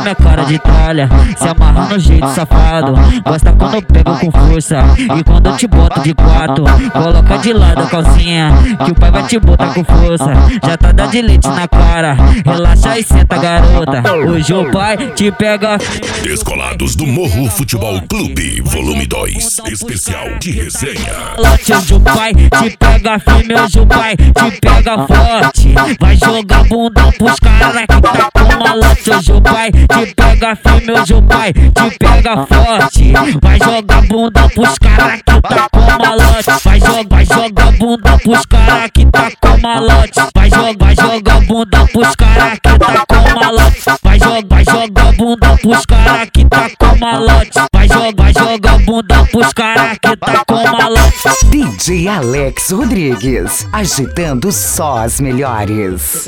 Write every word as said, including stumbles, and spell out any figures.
minha cara de tralha, se amarra no jeito safado. Gosta quando eu pego com força e quando eu te boto de quatro. Coloca de lado a calcinha, que o pai vai te botar com força. Já tá dando de leite na cara, relaxa e senta, garota. Hoje o pai te pega. Descolados do Morro Futebol Clube, volume dois, especial de resenha. Hoje o pai te pega firme, hoje o pai te pega forte. Vai jogar bundão pros cara que tá com malote. Hoje o pai te pega firme, hoje o pai te pega forte. Vai jogar bundão pros cara que tá com malote. Vai jogar, vai jogar bundão pros cara que tá com malote. Vai jogar, vai jogar bundão pros cara que tá com malote. Vai jogar, vai jogar bundão pros cara que tá com malote. Vai jogar, vai jogar bundão pros cara que tá com malote. D J Alex Rodrigues, agitando só as melhores.